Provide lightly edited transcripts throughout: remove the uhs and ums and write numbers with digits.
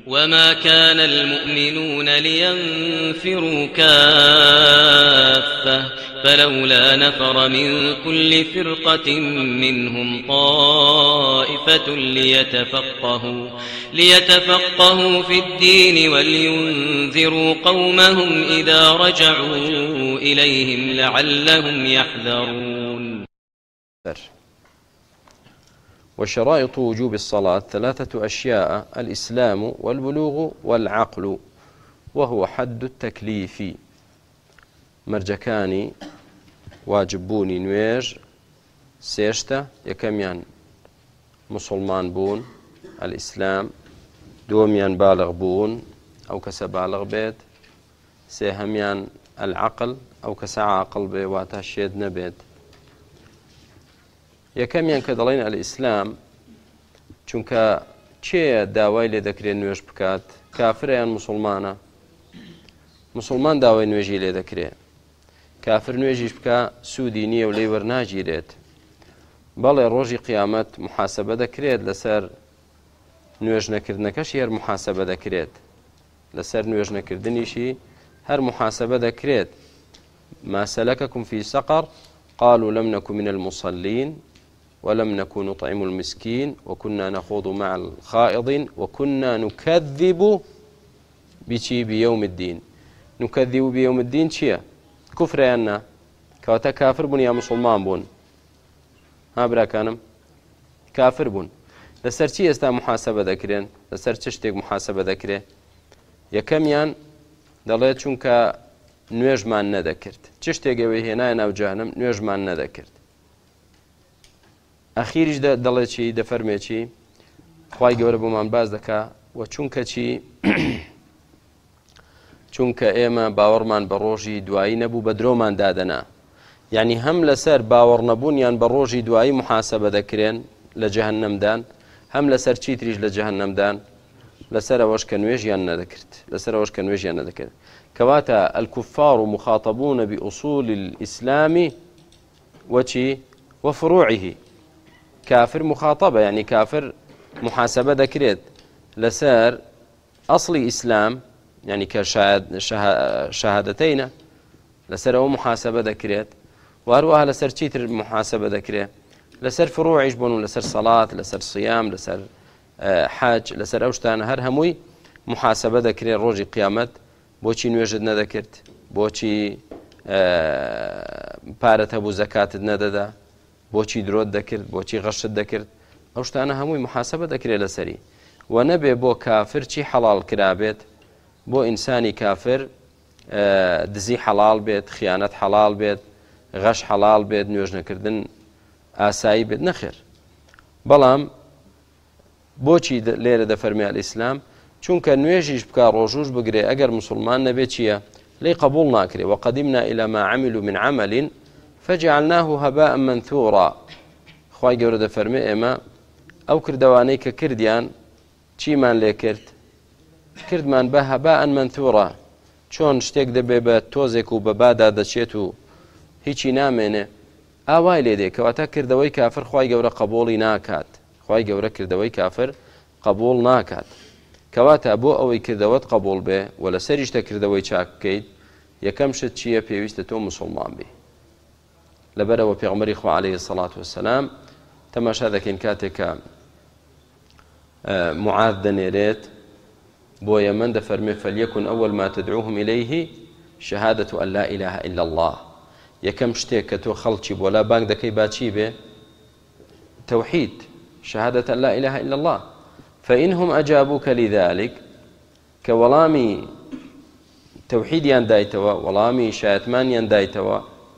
وما كان المؤمنون لينفروا كافة فلولا نفر من كل فرقة منهم طائفة ليتفقهوا في الدين ولينذروا قومهم إذا رجعوا إليهم لعلهم يحذرون. وشرائط وجوب الصلاة 3 أشياء: الإسلام والبلوغ والعقل، وهو حد التكليف. مرجكاني واجبوني نويج سيشتا: يكميان مسلمان بون الإسلام، دوميان بالغ بون أو كسا بالغ بيت، سيهميان العقل أو كسا عاقل بي واتا شيد نبيت. یەکەمیان کە دەڵێن ئەلئیسلام، چونکە چێ داوای لێ دەکرێت نوێژ بکات؟ کافرە یان مسلمانە؟ مسلمان داوای نوێژی لێ دەکرێت، کافر نوێژیش بکە سوودی نییە و لێی وەرناگیرێت. بەڵێ ڕۆژی قیامەت محاسبە دەکرێت لەسەر نوێژ نەکردنەکەشی هەر محاسبە دەکرێت، لەسەر نوێژ نەکردنیشی هەر محاسبە دەکرێت. ما سلككم في سقر قالوا لم نكن من المصلين ولم نكن نطعم المسكين وكنا نخوض مع الخائضين وكنا نكذب بيوم الدين. نكذب بيوم الدين چییە؟ کوفرەیاننا، کەواتە کافر بوون یا مسلمان بوون؟ ها براکانم، کافر بوون. لەسەر چی ئێستا محاسبە دەکرێن؟ لەسەر چ شتێک محاسبە دەکرێت؟ یەکەمیان دەڵێت چونکە نوێژمان نەدەکرد، چ شتێکەوەی هێنایە ناو جەهەنەم، نوێژمان نەدەکرد. ئەخیریش دەڵێت چی؟ دەفەرمێ چی؟ خوای گەورە بۆمان باز دەکا و چونکە چی؟ چونکە ئێمە باوەڕمان بە ڕۆژی دوایی نەبوو بە درۆمان دادەنا. یعنی هەم لەسەر باوەڕ نەبوونیان بە ڕۆژی دوایی محاسبە دەکرێن لە جەهەنەمدان، هەم لەسەر چیتریش لە جەهەنەمدان، لەسەر ئەوەش کە نوێژیان نەدەکرد، لەسەر ئەوەش کە نوێژیان نەدەکرد. كواتا الكفار مخاطبون بأصول الإسلام وفروعه. كافر مخاطبة، يعني كافر محاسبة ذكرت لسار أصل إسلام، يعني كشهادتين لسار أو محاسبة ذكرت، وأروها لسار تيتر محاسبة ذكرت، لسار فروع يجبون، لسار صلاة، لسار صيام، لسار حاج، لسار أوشتان هر هموي محاسبة ذكرت روج قيامت. بۆچی نوێژت نەدەکرد؟ بۆچی پارەت هەبوو زەکاتت نەدەدا؟ بۆچی درۆت دەکرد؟ بۆچی غەشت دەکرد؟ ئەو شتانە هەمووی محاسبە دەکرێت لەسەری. و نەبێ بۆ کافر چی حەڵال کرابێت، بۆ ئینسانی کافر دزی حەڵال بێت، خیانەت حەڵال بێت، غەش حەڵال بێت، نوێژ نەکردن ئاسایی بێت، نەخێر. بەڵام بۆچی لێرە دەفەرمێ ئەلئیسلام؟ چونکە نوێژیش بکە ڕۆژوش بگرێ، ئەگەر مسلمان نەبێت چییە؟ لێی قبول ناکرێ. وقدمنا إلى ما عملوا من عمل فجعلناه هباء منثورا. خوای گەورە دەفەرمێ ئێمە ئەو کردەوانەی کە کردیان چیمان لێ کرد؟ کردمان بە هەباء منثورا. چۆن شتێک دەبێ بە تۆزێک و بە بادا دەچێت و هیچی نامێنێ، ئاوای لێ دێ. کەواتە کردەوەی کافر خوای گەورە قبوڵی ناکات، خوای گەورە کردەوەی کافر قبول ناکات. کەواتە بۆ ئەوەی کردەوەت قبول بێ و لەسەریشتە کردەوەی چاک بکەیت، یەکەم شت چییە؟ پێویستە تۆ مسلمان بێ. لەبەرەوە پێغەمبەری خوا عەلەیهی سەڵات وەسەلام تەماشا دەکەین کاتێک کە معاذ دەنێرێت بۆ یەمەن، دەفەرمێ فەلیەکن ئەوەل ما تدعوهم إليه شهادة أن لا إله إلا الله. یەکەم شتێک کە تۆ خەڵکی بۆ لا بانگ دەکەی با چی بێ؟ تەوحید، شهادة أن لا إله إلا الله. فإنهم أجابوك لذلك، كولامي توحيد يندايتوا ولامي شاتمان يندايتوا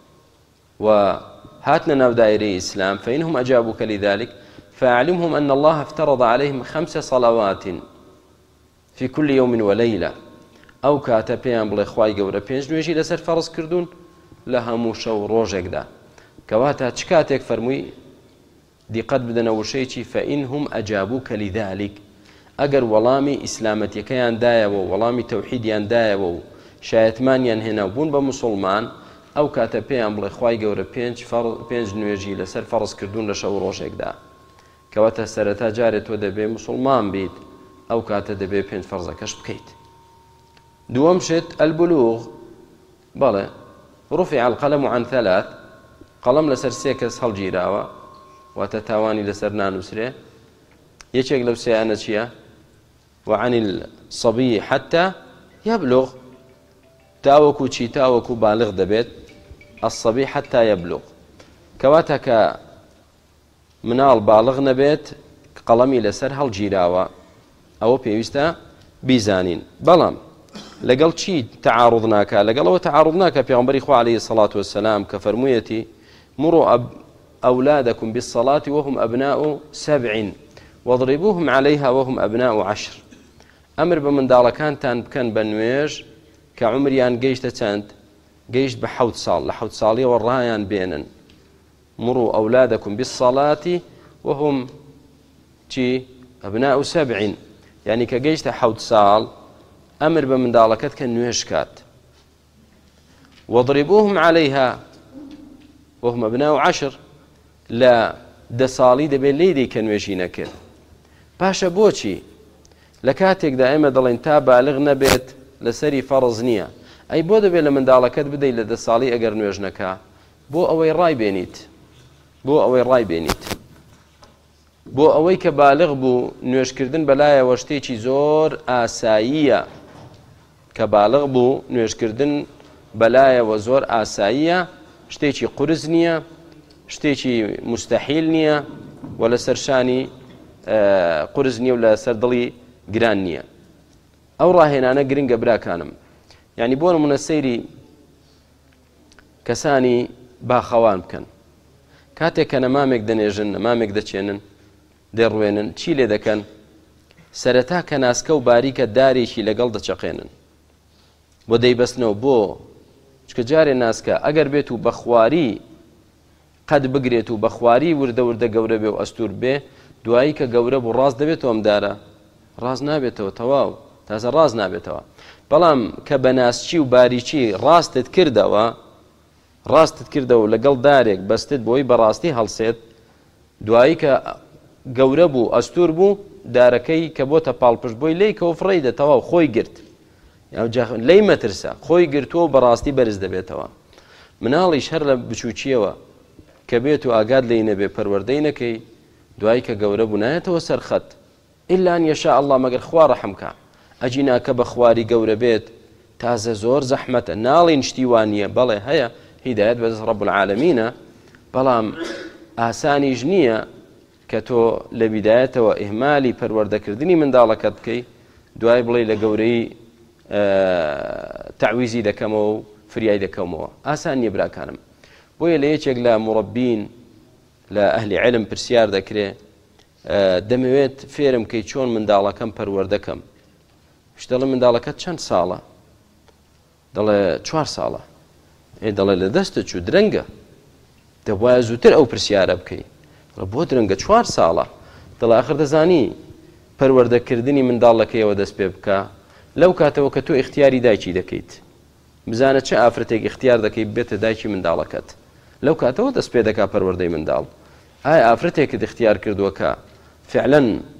وهاتنا ناو دائري إسلام، فإنهم أجابوك لذلك فأعلمهم أن الله افترض عليهم 5 صلوات في كل يوم وليلة. أو كاتبين بڵێ خوای گەورە 5 نوێژی لەسەر فەرز کردوون لە هەموو شەو ڕۆژێکدا. کەواتە چ کاتێک فەرمووی دیقەت بدەنە وشەیەکی فإنهم أجابوك لذلك، ئەگەر وەڵامی ئیسلامەتیەکەیان دایەوە و وەڵامی تەوحیدیان دایەوە و شایەتمانیان هێنا بوون بە مسلمان، ئەو کاتە پێیان بڵێ خوای گەورە 5 نوێژی لەسەر فەرز کردوون لە شەو ڕۆژێکدا. کەواتە سەرەتا جارێت تۆ دەبێ مسلمان بیت، ئەو کاتە دەبێ پێنج فەرزەکەش بکەیت. دووەم شت البلوغ، بەڵێ رفع القلم عن ثلاث، قەڵەم لەسەر سێ کەس هەڵگیراوە، واتە تاوانی لەسەر نانووسرێ. یەکێک لەو سێیانە چییە؟ وعن الصبي حتى يبلغ، تاوەکو چی تاوەکو بالغ دەبێت. الصبي حتى يبلغ کەواتە کە مناڵ باڵغ نەبێت قەڵەمی لەسەر هەڵگیراوە، ئەوە پێویستە بیزانین. بەڵام لەگەڵ چی تعارض ناکە؟ لەگەڵەوە تعارض ناکە پێغەمبەری خوا عەلەیهی الصەلاة وەسەلام کە فەرموویەتی مروا أولادكم بالصلاة وهم أبناء 7 واضربوهم عليها وهم أبناء 10. ئەمر بە منداڵەکانتان بکەن بە نوێژ کە عمریان گەیشتە چەند؟ گەیشت بە 7 ساڵ، لە 7 ساڵیەوە ڕایان بێنن. مروا أولادكم بالصلاة وهم چی؟ أبناء 7، یعنی کە گەیشتە 7 ساڵ ئەمر بە منداڵەکەت کە نوێژ کات. واضربوهم عليها وهم أبناء 10، لە 10 ساڵی دەبێت لێی دەی کە نوێژی نەکرد. پاشە بۆچی لە کاتێکدا ئێمە دەڵێن تا بالغ نەبێت لەسەری فەرز نییە، ئەی بۆ دەبێت لە منداڵەکەت بدەیت لە 10 ساڵی ئەگەر نوێژ نەکا؟ بۆ ئەوەی ڕای بێنیت، بۆ ئەوەی ڕای بێنیت، بۆ ئەوەی کە بالغ بوو نوێژکردن بەلایەوە شتێکی زۆر ئاساییە، کە بالغ بوو نوێژکردن بەلایەوە زۆر ئاساییە، شتێکی قورس نییە، شتێکی مستەحیل نییە، و لەسەر شانی قورس نییە و لەسەر دڵی گران نییە. ئەو ڕاهێنانە گرنگە براکانم. یعنی بۆ نمونە سەیری کەسانی باخەوان بکەن، کاتێک کە نەمامێک دەنێژن، نەمامێک دەچێنن، دەڕوێنن، چی لێ دەکەن؟ سەرەتا کە ناسکە و باریکە دارێکی لەگەڵ دەچەقێنن بۆ دەیبەستنەوە. بۆ چکە جارێ ناسکە ئەگەر بێت و بەخواری قەد بگرێت و بەخواری وردە وردە گەورە بێ و ئەستور بێ، دوایی کە گەورە بوو ڕاست دەبێتەوە ئەم دارە؟ ڕاست نابێتەوە، تەواو تازە ڕاست نابێتەوە. بەڵام کە بە ناسچی و باریکی ڕاستت کردەوە و لەگەڵ دارێک بەستت بۆی بەڕاستی هەڵسێت، دوایی کە گەورە بوو ئەستور بوو، دارەکەی کە بۆتە پاڵپشت بۆی لی کەوە فڕی دەتەوە خۆی گرت، لی مەترسە خۆی گرتووە و بەڕاستی بەرز دەبێتەوە. مناڵیش هەر لە بچووکیەوە کە بێت و ئاگاد لی نەبێ پەروەردەی نەکەی، دوایی کە گەورە بوو نایەتەوە سەرخەت، ئیلا ئەن یەشاء الله، مەگەر خوا ڕەحمکە. ئەجینا کە بە خواری گەورە بێت تازە زۆر زەحمەتە، ناڵین شتی وان نییە، بەڵێ هەیە هیدایەت بەدەست ڕەب العالەمینە، بەڵام ئاسانیش نییە کە تۆ لە بیدایەتەوە ئیهمالی پەروەردەکردنی منداڵەکەت بکەی، دوای بڵێ لە گەورەی تعویزی دەکەمەوە و فریای دەکەمەوە. ئاسان نییە براکانم. بۆیە لە یەکێک لە مڕەبین لە ئەهلی عیلم پرسیار دەکرێ، دەمەوێت فێرم کەی چۆن منداڵەکەم پەروەردەکەم. دەڵێ منداڵەکەت چەند ساڵە؟ دەڵێ 4 ساڵە. دەڵێ لە دەستە چوو، درەنگە، دەوایە زووتر ئەو پرسیارە بکەی. بۆ درەنگە 4 ساڵە؟ دەڵێ ئاخر دەزانی پەروەردەکردنی منداڵەکەیەوە دەست پێ بکە لەو کاتەوە کە تۆ ئیختیاری دایکی دەکەیت. بزانە چه ئافرەتێک اختیار دەکەی بێتە دایکی منداڵەکەت، لەو کاتەوە دەست پێ دەکا پەروەردەی منداڵ. ئایا ئافرەتێکت اختیار کردووە کە فعلا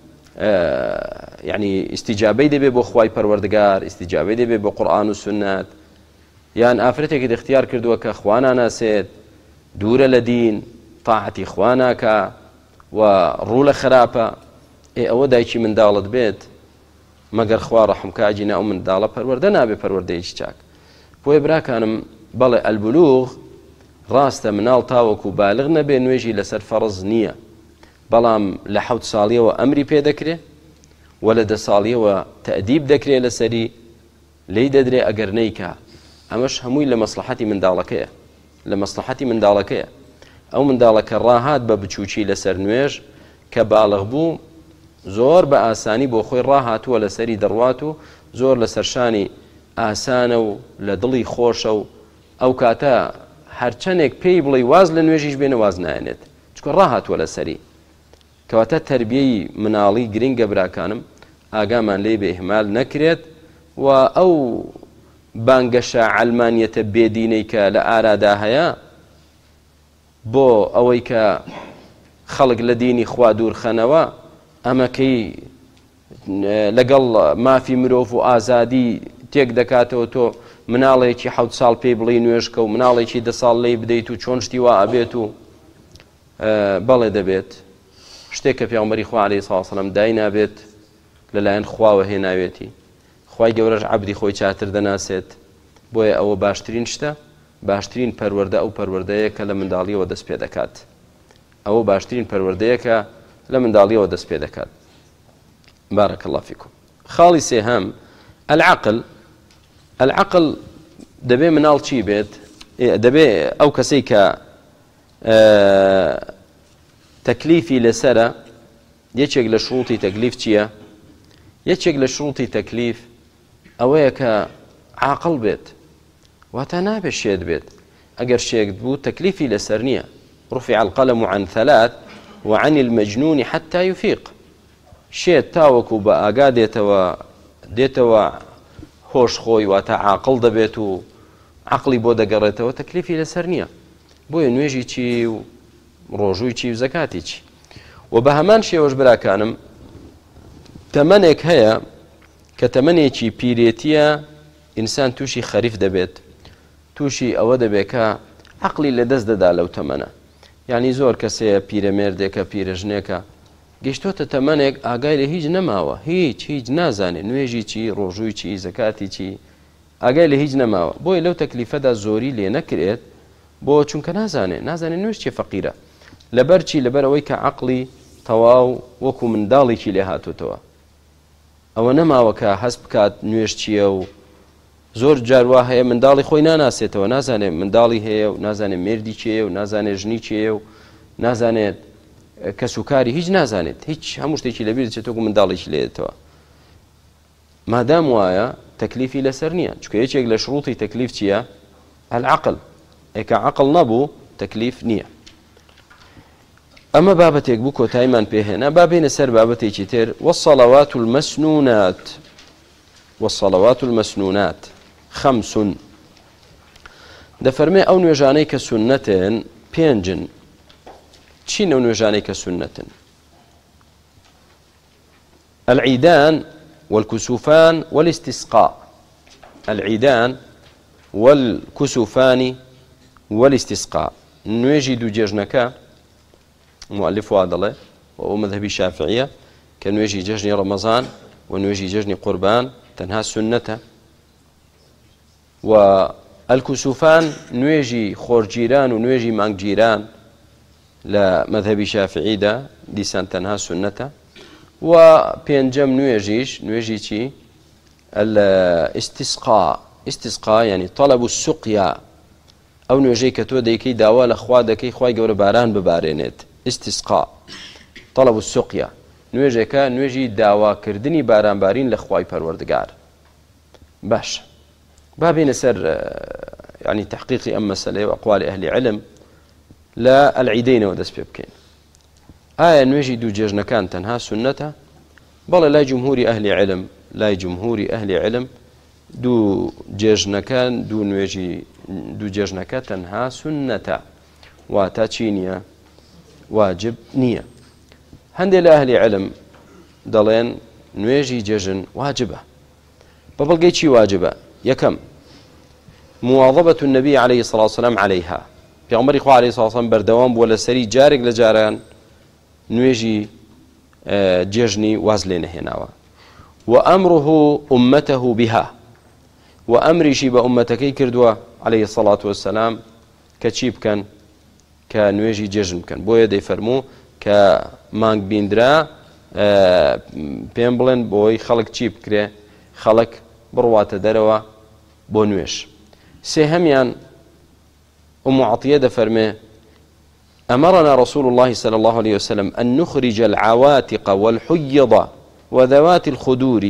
یعنی استیجابەی دەبێ بۆ خوای پەروەردگار، استیجابەی دەبێ بۆ قورئان و سنەت، یان ئافرەتێکت اختیار کردووە کە خوا ناناسێت، دوورە لە دین، تاعەتی خوا ناکا و ڕوو لە خراپە، ئەوە دایکی منداڵت بێت مەگەر خوا ڕەحمکە، ئەجینا ئەو منداڵە پەروەردە نابێ پەروەردەیەکی چاک. بۆیە براکانم بەڵێ ئەلبلوغ ڕاستە مناڵ تاوەکو بالغ نەبێ نوێژی لەسەر فەرز نییە، بەڵام لە 7 ساڵیەوە ئەمری پێ دەکرێ و لە 10 ساڵیەوە تەئدیب دەکرێ لەسەری، لی دەدرێ ئەگەر نەیکا. ئەمەش هەمووی لە مەسلحەتی منداڵەکەیە، لە مەسلحەتی منداڵەکەیە. ئەو منداڵەکە ڕاهات بە بچووکی لەسەر نوێژ کە باڵغ بوو، زۆر بە ئاسانی بۆ خۆی ڕاهاتووە لەسەری دەڕوات و زۆر لە سەرشانی ئاسانە و لە دڵی خۆشە و ئەو کاتە هەرچەندێک پێی بڵێ واز لە نوێژیش بێنە واز نایەنێت، چکە ڕاهاتووە لەسەری. کەواتە تەربیەی مناڵی گرنگە براکانم، ئاگامان لێ بە ئیهمال نەکرێت و ئەو بانگەشە عەلمانیەتە بێدینەی کە لە ئارادا هەیە بۆ ئەوەی کە خەڵک لە دینی خوا دوورخەنەوە، ئەمەکەی لەگەڵ مافی مرۆڤ و ئازادی تێک دەکاتەوە تۆ مناڵێکی 7 ساڵ پێی بڵی نوێژکە و مناڵێکی 10 ساڵ لێی بدەیت و چۆن شتی وا ئەبێت و بەڵێ دەبێت شتێک کە پێغەمبەری خوا عەلەیهی سڵاو وسەلام دای نابێت لەلایەن خواوە هێناوێتی خوای گەورەش عەبدی خۆی چاتر دەناسێت بۆیە ئەوە باشترین شتە باشترین پەروەردە ئەو پەروەردەیە کە لە منداڵیەوە دەست پێ دەکات ئەوە باشترین پەروەردەیە کە لە منداڵیەوە دەست پێ دەکات بارك الله فيكم خاڵی سێهەم العقل دەبێ مناڵ چی بێت دەبێ ئەو کەسەی کە تەکلیفی لەسرە یەکێک لە شروطی تەکلیف چییە؟ یەکێک لە شروطی تەکلیف ئەوەیە کە عاقڵ بێت واتە نابێت شێت بێت ئەگەر شێت بوو تەکلیفی لەسەر نییە رفع القلم عن 3 وعن المجنون حتى يفيق شێت تاوەکو بە ئاگا دێتەوە هۆش خۆی واتە عاقڵ دەبێت و عقلی بۆ دەگەڕێتەوە تەکلیفی لەسەر نییە بۆیە نوێژی چی و ڕۆژووی چی و زەکاتی چی و بە هەمان شێوەش براکانم تەمەنێک هەیە کە تەمەنێکی پیرێتیە ئینسان تووشی خەریف دەبێت تووشی ئەوە دەبێت کە عقلی لەدەست دەدا لەو تەمەنە یعنی زۆر کەسەیە پیرەمێردێکە پیرەژنێکە گەیشتۆتە تەمەنێک ئاگای لە هیچ نەماوە هیچ نازانێت نوێژی چی ڕۆژووی چی زەکاتی چی ئاگای لە هیچ نەماوە بۆی لەو تەکلیفەدا زۆری لێ نەکرێت بۆ چونکە نازانێت نوێژ چێ فەقیرە لەبەر چی لەبەر ئەوەی کە عقلی تەواو وەکو منداڵێکی لێ هاتوتەوە ئەوە نەماوە کە هەست بکات نوێژ چییە و زۆر جاروا هەیە منداڵی خۆی ناناسێتەوە نازانێت منداڵی هەیە و نازانێت مێردی چییە و نازانێت ژنی چییە و نازانێت کەس و کاری هیچ نازانێت هیچ هەموو شتێکی لەبیر دەچێت وەکو منداڵێکی لێتەوە مادام وایە تەکلیفی لەسەر نییە چونکە یەکێک لە شروطی تەکلیف چییە؟ العقل ئێکە عقل نەبوو تەکلیف نییە ئەمە بابەتێک بوو کۆتاییمان پێهێنا با بێنە سەر بابەتێکی تر والصلوات المسنونات 5 دەفەرمێ ئەو نوێژانەی کە سونەتن 5 چین ئەو نوێژانەی کە سونەتن؟ العيدان والكسوفان والاستسقاء العيدان والكسوفان والاستسقاء نوێژی دوو جێژنەکە مؤلف وادڵێ و مذهبی شافعیە کە نوێژی جەژنی ڕەمەزان و نوێژی جەژنی قوربان تەنها سنەتە و الكسوفان نوێژی خۆرگیران و نوێژی مانگگیران لە مذهبی شافعیدا دیسان تەنها سنەتە و پێنجەم نوێژی چی؟ الاستسقاء يعني طلب السقيا ئەو نوێژەی کە تۆ دەیکەی داوا لە خوا دەکەی خوای گەورە باران ببارێنێت استسقاء طلب السقيا نوێژێکە نوێژی داواکردنی بارانبارین لە خوای پەروەردگار باش با بێنە سەر يعني تحقيقي ئەم مەسەلەیە و ئەقوالی ئەهلی علم لە العیدەینەوە دەست پێ بکەین ئایا نوێژی دوو جێژنەکان تەنها سنەتە؟ بەڵێ لای جمهوری ئەهلی علم دوو جێژنەکان دوو جێژنەکە تەنها سنەتە واتە چی نییە؟ واجب نییە هەندێک لە ئەهلی علم دەڵێن نوێژی جێژن واجبە بە بەڵگەی چی واجبە؟ یەکەم مواظبة النبي عليه الصلاة والسلام عليها پێغەمبەری خوا عەلەیهی سڵاو وسەلام بەردەوام بووە لەسەری جارێک لە جاران نوێژی جێژنی واز لێ نەهێناوە وأمره أمته بها وأمریشی بە ئومەتەکەی کردووە عەلەیهی الصلاة والسلام کە چی بکەن؟ کە نوێژی جێژن بکەن بۆیە دەیفەرموو کە مانگ بیندرا پێم بڵێن بۆی خەڵک چی بکرێ؟ خەڵک بڕواتە دەرەوە بۆ نوێژ سێهەمیان أم عطية دفرمي أمرنا رسول الله صلى الله عليه وسلم أن نخرج العواتق والحيض وذوات الخدور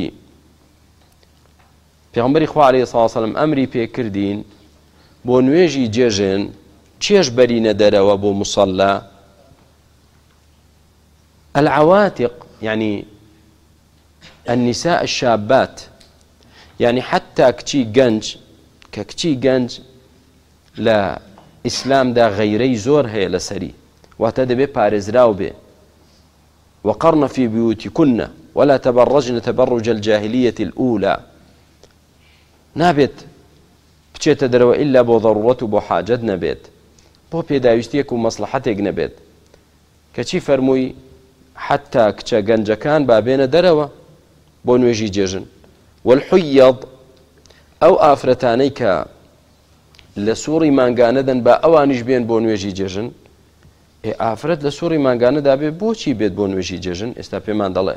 پیغمبری خوا علیه الصلاة والسلام أمری پێ کردین بۆ نوێژی جێژن چێش بەرینە دەرەوە بۆ مصلى العواتق يعني النساء الشابات يعني حتى كتشي گەنج لە ئیسلامدا غەیرەی زۆر هەیە لەسەری واتە دەبێ پارێزراو بێ وقرن في بيوتكن ولا تبرجن تبرج الجاهلية الأولى نابێت بچێتە دەرەوە ئیلا بۆ ضرورەت و بۆ حاجەت نەبێت بۆ پێداویستیەک و مەسلحەتێک نەبێت کەچی فەرمووی حتا کچە گەنجەکان بابێنە دەرەوە بۆ نوێژی جێژن والحویض ئەو ئافرەتانەی کە لە سووڕی مانگانەدەن با ئەوانیش بێن بۆ نوێژی جێژن ئافرەت لە سووڕی مانگانەدا بێ بۆچی بێت بۆ نوێژی جێژن ئێستا پێمان دەڵێ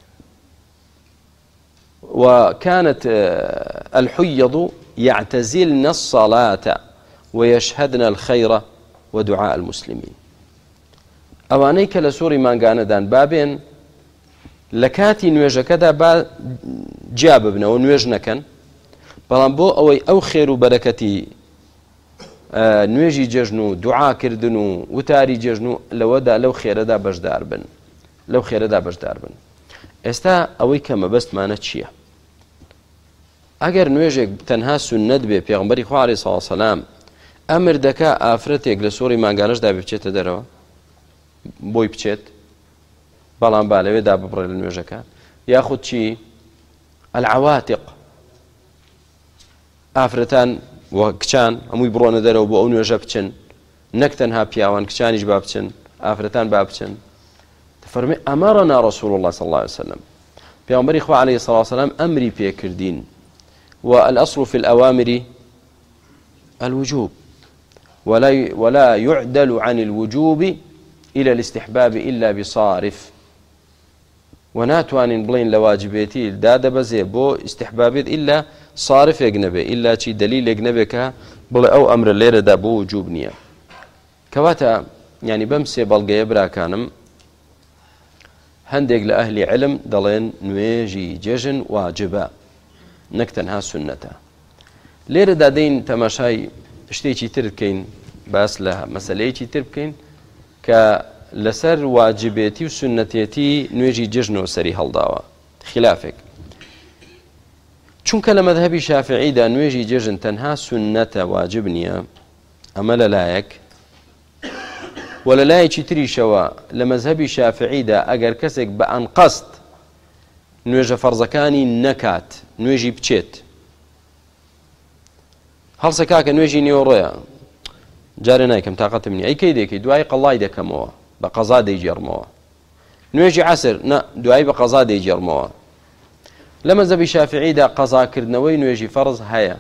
وكانت الحيض يعتزلن الصلاة ويشهدن الخير ودعاء المسلمين ئەوانەی کە لە سووڕی مانگانەدان بابێن لە کاتی نوێژەکەدا با جیا ببنەوە نوێژ نەکەن بەڵام بۆ ئەوەی ئەو خێر و بەرەکەتی نوێژی جێژن و دوعاکردن و وتاری جێژن و لەوەدا لەو خێرەدا بەشدار بن ئێستا ئەوەی کە مەبەستمانە چییە؟ ئەگەر نوێژێک تەنها سونەت بێ پێغەمبەری خوا عەلەیهی سەڵاتو وەسەلام ئەمر دەکا ئافرەتێک لە سووڕی مانگانەشدا بچێتە دەرەوە بۆی بچێت بەڵام با لەوێدا ببڕێ لە نوێژەکە یاخود چی العەواتق ئافرەتان وە کچان هەمووی بڕۆنە دەرەوە بۆ ئەو نوێژە بچن نەک تەنها پیاوان کچانیش با بچن ئافرەتان با بچن فەرمێ ئەمەڕەنا ڕەسوڵ الله صلی الله عليه وسلم پێغەمبەری خوا عەلەیهی سەڵاتو وەسەلام ئەمری پێکردین والأصل في الأوامر الوجوب ولا يعدل عن الوجوب إلى الاستحباب إلا بصارف وناتوان بلين لواجبيتي دادا بزي بو استحبابيت إلا صارف يجنبه إلا شي دليل يجنبه بل أو أمر الليلة دا بو وجوب نية كواتا يعني بمسي بلغي برا كانم هندق لأهل علم دلين نويجي جيجن واجبا نەکتەنها سنەتە لێرە دادەین تەماشای شتێکی تر بکەین باس لە مەسەلەیەکی تر بکەین کە لەسەر واجبێتی و سنەتێتی نوێژی جژنەوە سەری هەڵداوە خلافێک چونکە لە مەذهەبی شافعیدا نوێژی جژن تەنها سنەتە واجب نییە ئەمە لەلایەک و لە لایەکی تریشەوە لە مەذهەبی شافعیدا ئەگەر کەسێک بە ئەنقەست نوێژە فەرزەکانی نەکات نوێژی بچێت هەڵسە کاکە نوێژی نێوەڕۆیە جارێ نایکەم تااقەتم نییە ئەی کەی دەکەی دوای قەڵای دەکەمەوە بە قەزا دەیجێڕمەوە نوێژی عەسر نە دوای بە قەزا دەیجێڕمەوە لە مەذهەبی شافعیدا قەزاکردنەوەی نوێژی فەرز هەیە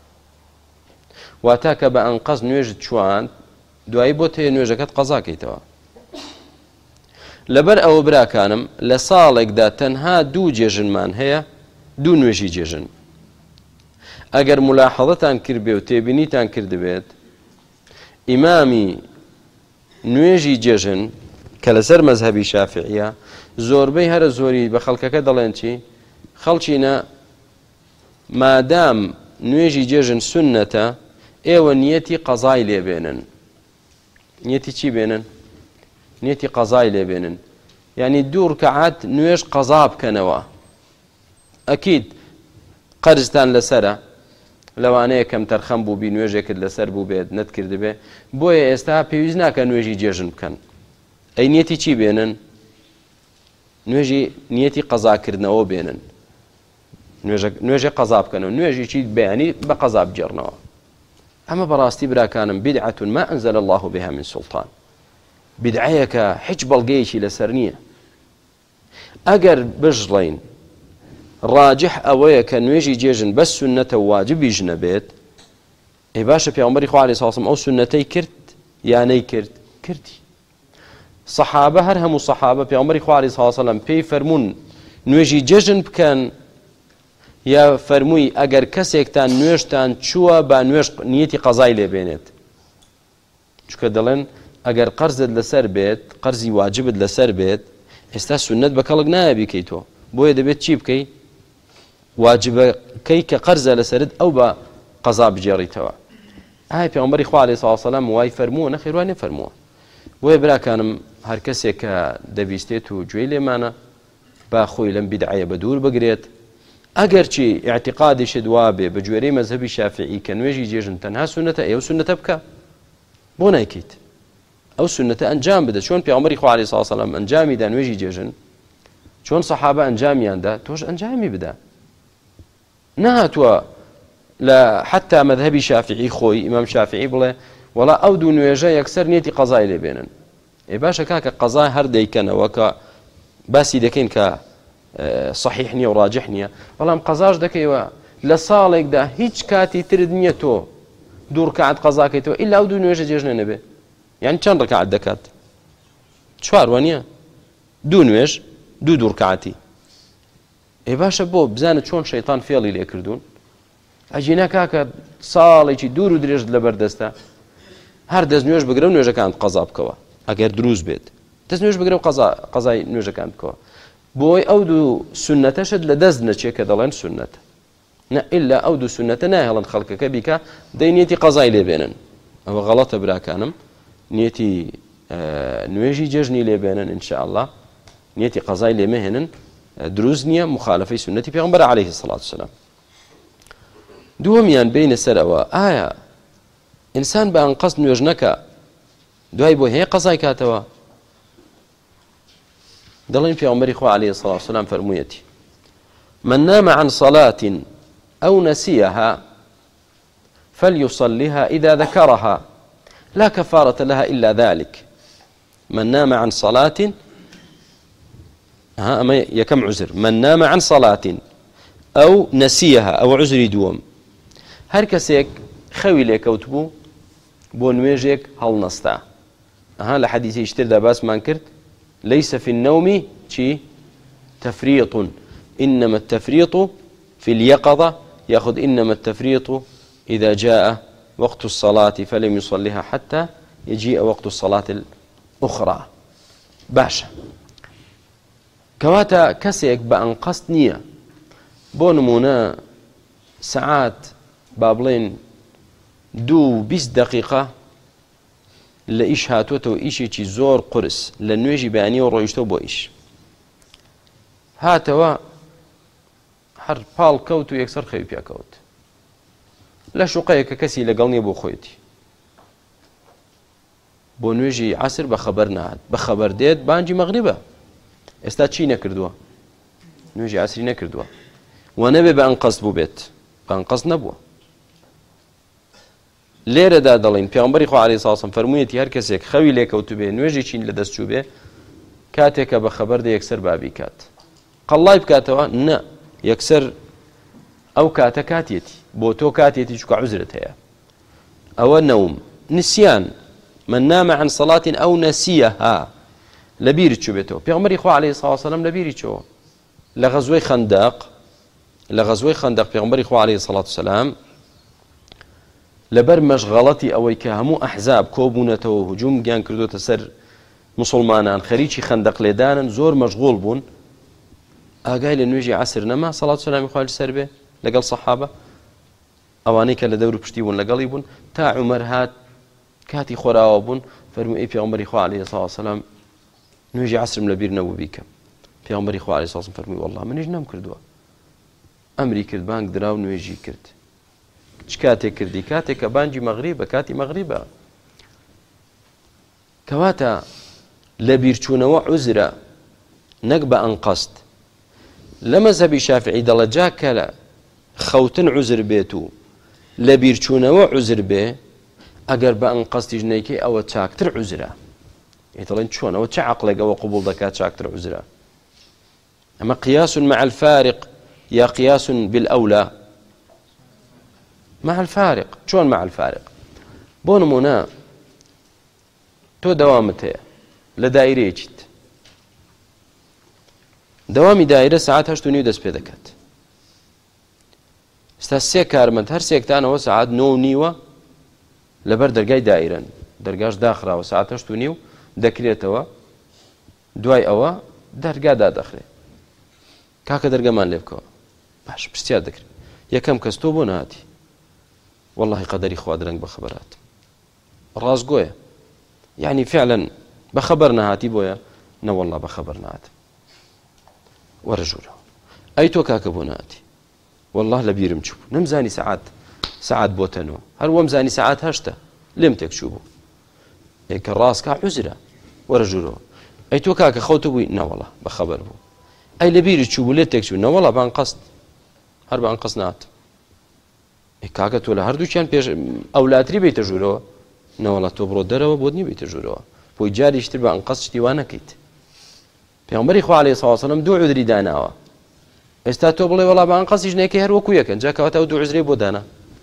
واتە کە بە ئەنقەز نوێژت چوان دوایی بۆ تێ نوێژەکەت قەزاکەیتەوە لەبەر ئەوە براکانم لە ساڵێکدا تەنها دوو جێژنمان هەیە دوو نوێژی جێژن ئەگەر ملاحەڵەتان کردبێ و تێبینیتان کردبێت ئیمامی نوێژی جێژن کە لەسەر مەذهەبی شافعیە زۆربەی هەرە زۆری بە خەڵکەکە دەڵێن چی خەڵچینە مادام نوێژی جێژن سنەتە ئێوە نیەتی قەزای لێبێنن نیەتی چی بێنن نیەتی قەزای لێبێنن یعنی دوو ڕکەعات نوێژ قەزا بکەنەوە ئەکید قەرزتان لەسەرە لەوانەیە کەم تەرخەم بوو بی نوێژێکت لەسەر بوو بێت نەتکردبێ بۆیە ئێستا پێویست ناکە نوێژی جێژن بکەن ئەی نیەتی چی بێنن نوێژی نیەتی قەزاکردنەوە بێنن نوێژی قەزا بکەنەوە نوێژی چی بەیانی بە قەزا بجێڕنەوە ئەمە بەڕاستی براکانم بدعة ما أنزل الله بها من سلطان بدعەیەکە هیچ بەڵگەیەکی لەسەر نییە ئەگەر بژڵین ڕاجح ئەوەیە کە نوێژی جێژن بەس سنەتە واجبیش نەبێت ئەی باشە پێغەمبەری خوا عەلەیهی سەڵاتو وەسەلام ئەو سنەتەی کرد یا نەیکرد کردی سەحابە هەر هەموو سەحابە پێغەمبەری خوا عەلەیهی سەڵاتو وەسەلام پێی فەرموون نوێژی جێژن بکەن یا فەرمووی ئەگەر کەسێکتان نوێژتان چووە با نوێژ نیەتی قەزای لێبێنێت چونکە دەڵێن ئەگەر قەرزت لەسەر بێت قەرزی واجبت لەسەر بێت ئێستا سنەت بە کەڵک نایە بیکەیتەوە بۆیە دەبێت چی بکەی واجبەکەی کە قەرزە لەسەرت ئەو بە قەزا بجێڕیتەوە ئایا پێغەمبەری خوا عەلەیهی سەڵاتو وەسەلام وای فەرمووە نەخێر وای نەفەرمووە بۆیە براکانم هەر کەسێک کە دەبیستێت و گوێی لێمانە با خۆی لەم بیدعەیە بە دوور بگرێت ئەگەر چی ئیعتیقادیشت وا بێ بە گوێرەی مەذهەبی شافعی کە نوێژی جێژن تەنها سنەتە ئێوە سنەتە بکە بۆ نایکەیت ئەو سنەتە ئەنجام بدە چۆن پێغەمبەری خوا عەلەیهی سەڵاتو وەسەلام ئەنجامی دا نوێژی جێژن چۆن سەحابە ئەنجامیاندا تۆش ئەنجامی بدە. نەهاتووە لە حتا مەذهبی شافعی خۆی ئیمام شافعی بڵێ وەڵا ئەو دوو نوێژە یەکسەر نیەتی قەزای لێبێنن. باشە کاکە قەزای هەر دەیکەنەوە کە باسی دەکەین کە صحیح نییە و ڕاجح نییە، بەڵام قەزاش دەکەیەوە لە ساڵێکدا هیچ کاتی ترت نییە تۆ دوو ڕکعات قەزاکەیتەوە ئیلا ئەو دوو نوێژە جێژنە نەبێ. یعنی چەند ڕکعات دەکات؟ چوار وانە؟ دوو نوێژ دوو ڕکعاتی. باشە بۆ بزانە چۆن شەیطان فێڵی لێ کردوون. ئەجینا کاکە ساڵێکی دوور و درێژت لەبەردەستە هەر دەست نوێژ بگرە و نوێژەکان قەزا بکەوە ئەگەر دروست بێت، دەست نوێژ بگرە و قەزای نوێژەکان بکەوە. بۆی ئەو دوو سونەتەشت لە دەست نەچێت کە دەڵێن سونەتە. نە ئیلا ئەو دوو سونەتە نایهێڵن خەڵکەکە بیکە دەی نیەتی قەزای لێبێنن. ئەوە غەڵەتە براکانم، نیەتی نوێژی جێژنی لێبێنن ئینشاءالله، نیەتی قەزای لێمەهێنن دروست نییە، مخالفەی سنەتی پێغەمبەر عەلەیهی سەڵات وسەلام. دووەمیان بینە سەر ئەوە ئایا ئینسان بە ئەنقەست نوێژ نەکە دوای بۆ هەیە قەزای کاتەوە؟ دەڵێن پێغەمبەری خوا عەلەیهی سەڵات وسەلام فەرموویەتی من نام عن صلاة أو نسيها فليصلها إذا ذكرها لا كفارة لها إلا ذلك. من نام عن صلاة أما يكم عذر، من نام عن صلاة أو نسيها أو عذر دوم، هر كسيك خوي لك وتبو بون ويجيك هل نستا لحديث يشتر دا باس ما انكرت ليس في النوم شي تفريط إنما التفريط في اليقظة يأخذ إنما التفريط إذا جاء وقت الصلاة فلم يصليها حتى يجيء وقت الصلاة الأخرى. باشا كواتا كسيك بأن قصد نية بۆ نمونە سەعات با بڵێن 2-20 دقیقە لە ئیش هاتووەتەوە، ئیشێکی زۆر قرس لە نوێژی بەیانیەوە ڕۆیشتەوە بۆ ئیش، هاتەوە هەر پاڵ کەوت و یەکسەر خەوی پێکەوت لە شوقەیەکە کەسی لەگەڵ نییە بۆ خۆیەتی، بۆ نوێژی عەسر بەخەبەر نهات، بەخەبەر دێت بانگی مەغریبە، ئێستا چی نەکردووە؟ نوێژی عەسری نەکردووە و نەبێ بە ئەنقەست بوو بێت، بە ئەنقەست نەبووە. لێرەدا دەڵێن پێغەمبەری خوا عەلەیهی سەڵام فەرموویەتی هەر کەسێک خەوی لێکەوتو بێ نوێژێکی لە دەستچوو بێ کاتێکە بەخەبەر دێ یەکسەر بابی کات، قەڵای بکاتەوە نە، یەکسەر ئەو کاتە کاتێتی بۆ تۆ کاتێتی چووکە عوزرت هەیە. ئەوە نەوم نسیان، من نام عن صلاة أو نسيها لبيرت شو بيتو بيغمري خو عليه الصلاة والسلام لبيرت شو لغزوي خندق بيغمري خو عليه الصلاة والسلام لبر مشغلتي أوي كهمو أحزاب كوبونته وهجوم جان كردو تسر مسلمانان خريجي خندق ليدانا زور مشغول بون أقايل نوجي عسر نما صلاة والسلام يخوال سربه لقل صحابة أوانيك لدور بشتيبون لقليبون تا عمر هات كاتي خوراوبون فرمو إيه بيغمري خو عليه الصلاة والسلام نوجي عسر من لبير نبو بيك بيغمري خو عليه الصلاة والسلام فرمو والله من نجنام كردوا أمري كرد بانك دراو نوجي كرد كاتي كردي كاتي كبانجي مغربة كاتي مغربة كواتا لبيرچونەوە عوزرە نەک بە ئەنقەست. لە مەذهەبی شافعی دەڵێ جا کە لە خەوتن عوزر بێت و لە بیرچوونەوە عوزر بێ ئەگەر بە ئەنقەستی ژنەیەکەی ئەوە چاکتر عوزرە. دەڵێن چۆنەوە چه عەقڵێک ئەوە قبوڵ دەکات چاکتر عوزرە؟ ئەمە قیاس مع الفارق یا قیاس بالأولى؟ مع الفارق. چۆن مع الفارق؟ بۆ نمونە تۆ دەوامت هەیە لە دایرەیەکیت، دەوامی دایرە سەعات 8:30 دەست پێ دەکات. ئێستا سێ کارمەند هەر سێکتانەوە سەعات 9:30 لەبەر دەرگای دایرەن، دەرگاش داخراوە سەعات 8:30 دەکرێتەوە، دوای ئەوە دەرگا دادەخرێت. کاکە دەرگەمان لێ بکەوە. باش پرسیار دەکرێت یەکەم کەس تۆ بۆ نهاتی؟ واللهی قەدەری خوا درەنگ بەخەبەرات. ڕاستگۆیە، يعني فعلا بخبر نهاتي بويا نا والله بخبر نهات ورجوله أي تو كاكبو نهاتي والله لبيرم تشوف نمزاني ساعات بوتنو هل ومزاني ساعات هشتا لمتك شوفو هيك الراس كا عزرة ورجوله أي تو كاك خوتو بوي نا والله بخبر بو ئەی لە بیری چوو بوو لێ تێک چوو نەوەڵا بان قەست هەر بان قەست نات کاکە تۆ لە هەردووچیان پێش ئەولاتری بێتە ژوورەوە نەوەڵا تۆ بڕۆ دەرەوە بۆت نیە بێتە ژوورەوە بۆی جاریشتر بە ئەنقەست شتی وا نەکەیت پێغەمبەری خوا عەلەیهی سەڵاتو وەسەلام دوو عودری داناوە ئێستا تۆ بڵێ وەڵا بە ئەنقەستی ژنێکی هەر وەکو یەکەن جا کەواتە ئەو دوو عوزرەی بۆ دانا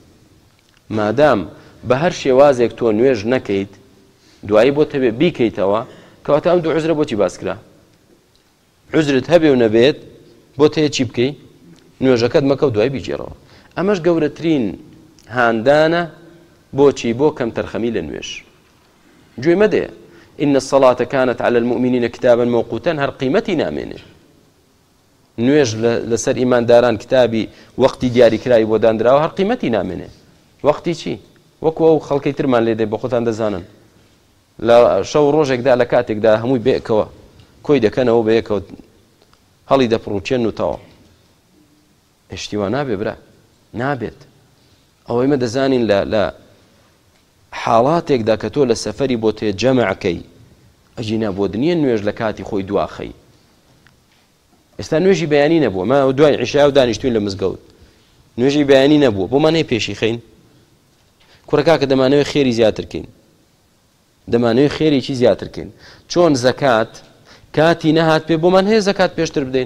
مادام بە هەر شێوازێک تۆ نوێژ نەکەیت دوایی بۆ تەبێ بیکەیتەوە کەواتە ئەم دوو عوزرە بۆچی باس کرا عوزرت هەبێ و نەبێت بۆ تەیە چی بکەی نوێژەکەت مەکە و دوای بیجێڕەوە ئەمەش گەورەترین هاندانە بۆچی بۆ کەم تەرخەمی لە نوێژ گوێ مەدێ إن الصلاة كانت على المؤمنين كتابا موقوتا هەر قیمەتی نامێنێ نوێژ لەسەر ئیمانداران کتابی وەقتی دیاریکراوی بۆ دانراوە هەر قیمەتی نامێنێ وەقتی چی وەکو ئەو خەڵکەی ترمان لێ دێ بە خۆتان دەزانن لە شەو ڕۆژێکدا لە کاتێکدا هەمووی بێکەوە کۆی دەکەنەوە بە یەکەوە هەڵی دەپڕوچێن و تەواو هێشتیوان نابێ برا نابێت ئەوەی مە دەزانین لە حاڵاتێکدا کە تۆ لە سەفەری بۆ تێ جەمەعەکەی ئەجینا بۆ دنیە نوێژ لە کاتی خۆی دواخەی ئێستا نوێژی بەیانی نەبووە ما دوای عیشا و دانیشتوین لە مزگەوت نوێژی بەیانی نەبووە بۆمان هەیە پێشی خەین کوڕەکە کە دەمانەوێت خێری زیاترکەین دەمانەوێت خێرێکی زیاترکەین چۆن زەکات کاتی نەهات پێ بۆمان هەیە زەکات پێشتر بدەین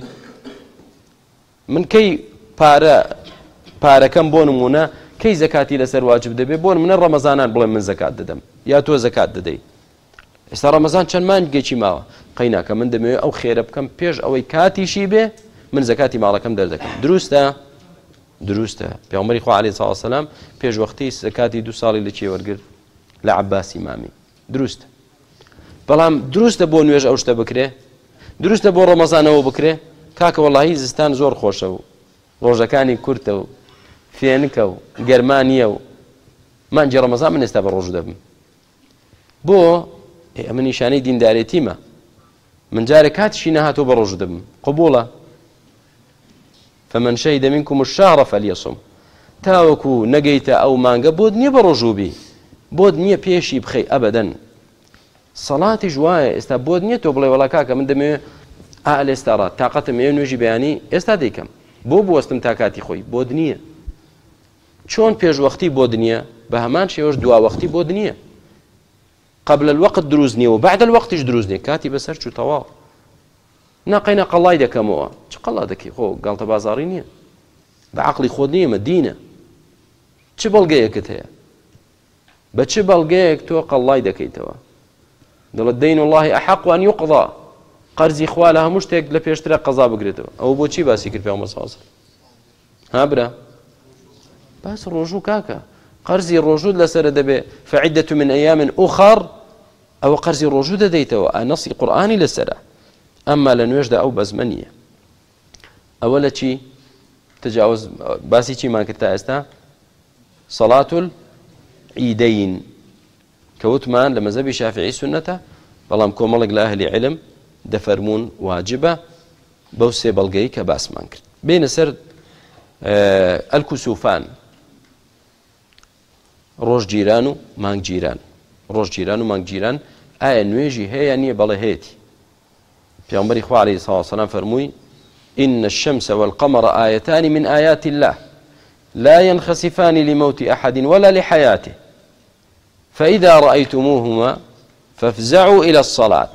من کەی پارەکەم بۆ نمونە کەی زەکاتی لەسەر واجب دەبێ بۆ منە ڕەمەزانان بڵێ من زەکات دەدەم یا تۆ زەکات دەدەی ئێستا ڕەمەزان چەند مانگێکی ماوە قەیناکە من دەمەوێت ئەو خێرە بکەم پێش ئەوەی کاتیشی بێ من زەکاتی ماڵەکەم دەردەکەم دروستە پێغەمبەری خوا عەلەیهی سەڵاتو وەسەلام پێش وەختی زەکاتی 2 ساڵی لە چێ وەرگرت لە عەباسی مامی دروستە بەڵام دروستە بۆ نوێژ ئەو شتە بکرێ دروستە بۆ ڕەمەزانەوە بکرێ کاکە وەڵاهی زستان زۆر خۆشە و ڕۆژەکانی کورتە و فێنکە و گەرمانیە و مانجی ڕەمەزان من ئێستا بە ڕۆژ دەبم بۆ ئەمە نیشانەی دیندارێتیمە من جارێک کاتیشی نەهاتۆ بە ڕۆژ دەبم قبوڵە فمن شهد منكم الشهر فليصم تاوەکو نەگەیتە ئەو مانگە بۆت نییە بە ڕۆژوبی بۆت نییە پێشی بخەی ئەبەدەن سەڵاتیش وایە ئێستا بۆت نییە تۆ بڵێ وەڵا کاکە من دەمەوێت ئێستاڕات تااقەتم ئێوە نوێژی بەیانی ئێستا دەیکەم بۆ بوەستم تا کاتی خۆی بۆت نییە چۆن پێشوەختی بۆ دنیا بە هەمان شێوەش دواوەختی بۆ دنیا قبل الوقت دروست نییە و بعد الوقتیش دروست نییە کاتی بەسەر چوو تەواو ناقەینە قەڵای دەکەمەوە چ قەڵا دەکەی خۆ گاڵتە بازاڕی نییە بە عەقڵی خۆت نییەمە دینە چ بەڵگەیەکت هەیە بە چ بەڵگەیەک تۆ قەڵای دەکەیتەوە دەڵێت دەین الله ئەحەق ئەن یوقضا قەرزی خوا لە هەموو شتێک لە پێشترە قەزا بگرێتەوە ئەوە بۆچی باسی کرد پێغەمبەر صلی الله علیه و سلم ها برا باس ڕۆژوو کاکە قەرزی ڕۆژوود لەسرە دەبێ فعدة من أيام أخر ئەوە قەرزی ڕۆژوو دەدەیتەوە نەسی قورئانی لەسرە ئەمما لە نوێژدا ئەو بەزمە نییە ئەوە لە چی تجاوز باسی چیمان کرد تا ئێستا صلاة العیدەین کەوتمان لە مەذهبی شافعی سنەتە بەڵام کۆمەڵێک لە ئەهلی علم دەفەرمون واجبە بەو سێ بەڵگەی کە باسمان کرد بینە سەر الکوسوفان ڕۆژگیران و مانگگیران ڕۆژگیران و مانگگیران ئایا نوێژی هەیە نییە بەڵێ هەیەی پێغەمبەری خوا عەلەیهی سەڵاتو وەسەلام فەرمووی إن الشمس والقمر آيتان من آيات الله لا ينخسفان لموت أحد ولا لحياته فإذا رأيتموهما فافزعوا إلى الصلاة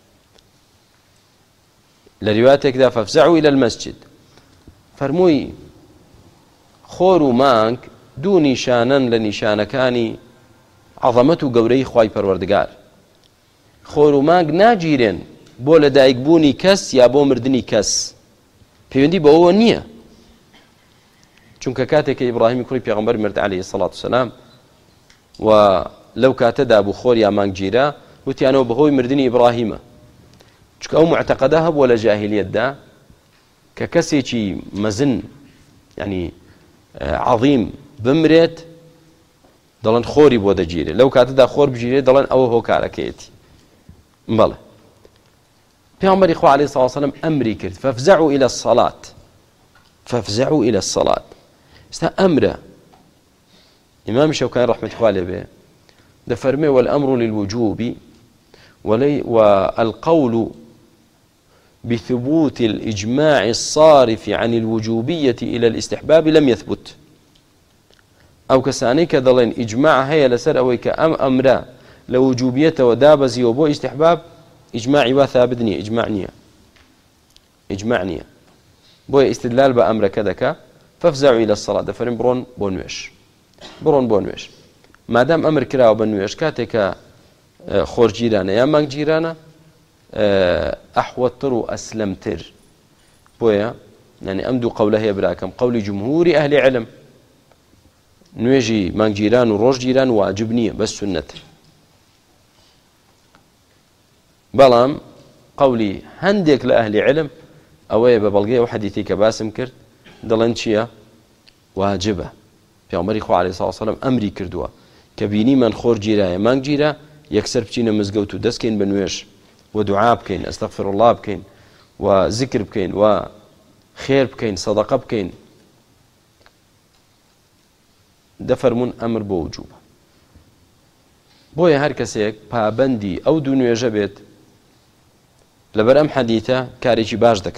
لروايتك ذا فافزعوا إلى المسجد فرموي خۆر و مانگ دوو نیشانەن لە نیشانەکانی عەظەمەت و گەورەی خوای پەروەردگار خۆر و مانگ ناگیرێن بۆ لە دایکبوونی کەس یا بۆ مردنی کەس پەیوەندی بەوە نییە چونکە کاتێک ئیبراهیمی کوڕی پێغەمبەر مرد عەلەیهی سەڵاتو وسەلام و لەو کاتەدا بوو خۆر یا مانگگیرە وتیانەوە بەهۆی مردنی ئیبراهیمە چونکە ئەو معتەقەدە هەبووە لە جاهیلیەتدا کە کەسێکی مەزن یعنی عظیم بمرێت دەڵێن خۆری بۆ دەگیرێت لەو کاتەدا خۆر بگیرێت دەڵێن ئەوە هۆکارەکەیەتی بەڵێ پێغەمبەری خوا عەلەیهی سەڵاتو وسەلام ئەمری کرد فافزعوا إلى الصلاة فافزعوا إلى الصلاة استا أمره إمام شوكاني رحمة الله عليه دفرمي والأمر للوجوب والقول بثبوت الإجماع الصارف عن الوجوبية إلى الاستحباب لم يثبت. أو كساني كذلين إجماع هي لسر أويك أمرا لوجوبية ودابزي وبو استحباب إجماعي وثابت نية إجماع نية بو استدلال بأمر كذا فافزعوا إلى الصلاة دفرين برون بونوش ما دام أمر كراو بنوش كاتك خور جيرانه يا مانك جيرانه أحوطر وأسلمتر بويا يعني أمدو قوله هي براكم قول جمهور أهل علم نويجي مانك جيران وروج جيران واجبنية بس سنة بلام قولي هنديك لأهل علم أوي ببلغيه وحديثي كباسم كرد دلن چيا واجبه في عمر إخوة عليه الصلاة والسلام أمري كردوا كبيني من خور جيرا مانك جيرا يكسر بچينا مزقوتو دسكين بنويش ودعاء بكين استغفر الله بكين وذكر بكين وخير بكين صدقة بكين دفر من أمر بوجوبه بويا هر کەسێک پابەندی ئەو دوو نوێژە بێت لەبەر ئەم حەدیثە کارێکی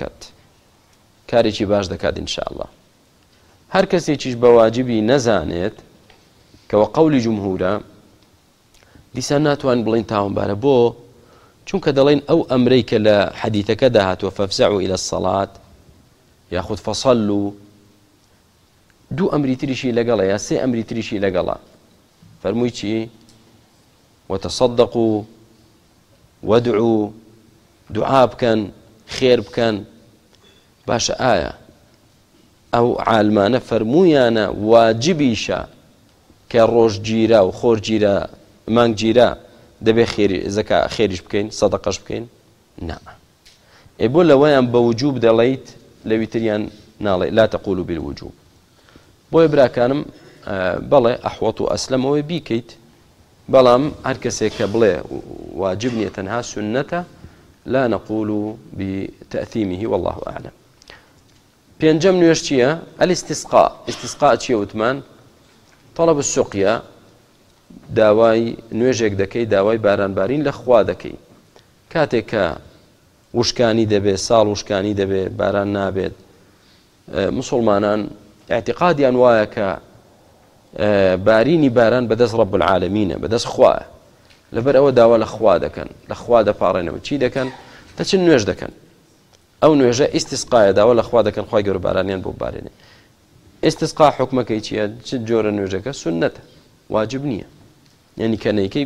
باش دەکات ئینشاءالله. هەر کەسێکیش بە واجبی نەزانێت کەوە قەولی جمهورە دیسان ناتوان بڵین تاوانبارە بۆ چونکە دەڵێن ئەو ئەمرەی کە لە حەدیثەکە داهاتوە فەفزعوا إلى الصلاة یاخود فەصەلوا دوو ئەمری تریشی لەگەڵە یا سێ ئەمری تریشی لەگەڵە فەرمووی چی؟ وتصدقوا وادعوا دعاء بكن خير بكن باش آية أو عالمان فرمويانا واجبيشا كروج جيرا وخور جيرا مانك جيرا دبي خير زكاة خيرش بكين صدقش بكين نعم يقول لوين بوجوب دليت لويتريان نالي لا تقولوا بالوجوب بو يبرا كانم بلى أحوط أسلم وبيكيت بلام هر کەسێک کە بڵێ واجب نیە تەنها سنەتە لا نقول بتأثيمه والله أعلم. پێنجەم نوێژ چییە؟ ئالاستسقاء چییە وتمان؟ طلب السقیا داوای نوێژێک دەکەی داوای بارانبارین لە خوا دەکەی کاتێک کە وشکانی دەبێت ساڵ وشکانی دەبێت باران نابێت مسلمانان اعتقادیان وایە کە بارینی باران بەدەست رب العالمینە بەدەست خوایە لەبەر ئەوە داوا لە خوا دەکەن لە خوا دەپاڕێنەوە چی دەکەن دەچن نوێژ دەکەن ئەو نوێژە ئیستسقایە داوا لە خوا دەکەن خوای گەورە بارانیان بۆ بارێنێ. ئیستسقا حکمەکەی چییە؟ چ جۆرە نوێژەکە سنەتە واجب نییە یعنی کەنەیکەی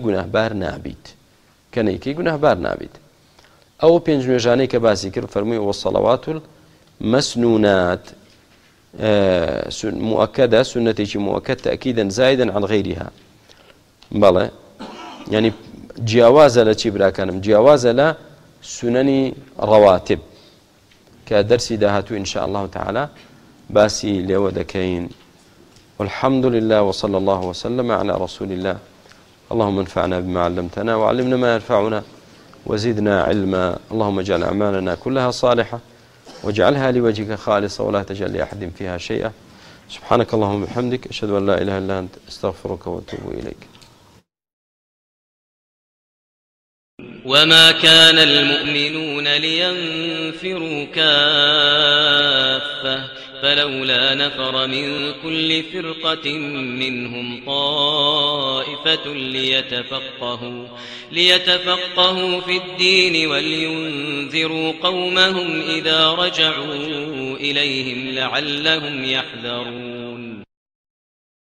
گوناهبار نابیت ئەوە پێنج نوێژانەی کە باسی کرد فەرمووی وەسەڵەوات المەسنونات مؤكدة سنة مؤكد تأكيدا زائدا عن غيرها بلى يعني جواز لا تشبرا كان جواز لا سنن رواتب كدرس دهاتو إن شاء الله تعالى باسي لودكين والحمد لله وصلى الله وسلم على رسول الله. اللهم انفعنا بما علمتنا وعلمنا ما ينفعنا وزدنا علما. اللهم اجعل أعمالنا كلها صالحة واجعلها لوجهك خالصة ولا تجعل لأحد فيها شيئا. سبحانك اللهم وبحمدك أشهد أن لا إله إلا أنت أستغفرك وأتوب إليك. وما كان المؤمنون لينفروا كافة فلولا نفر من كل فرقة منهم طائفة ليتفقهوا في الدين ولينذروا قومهم إذا رجعوا إليهم لعلهم يحذرون.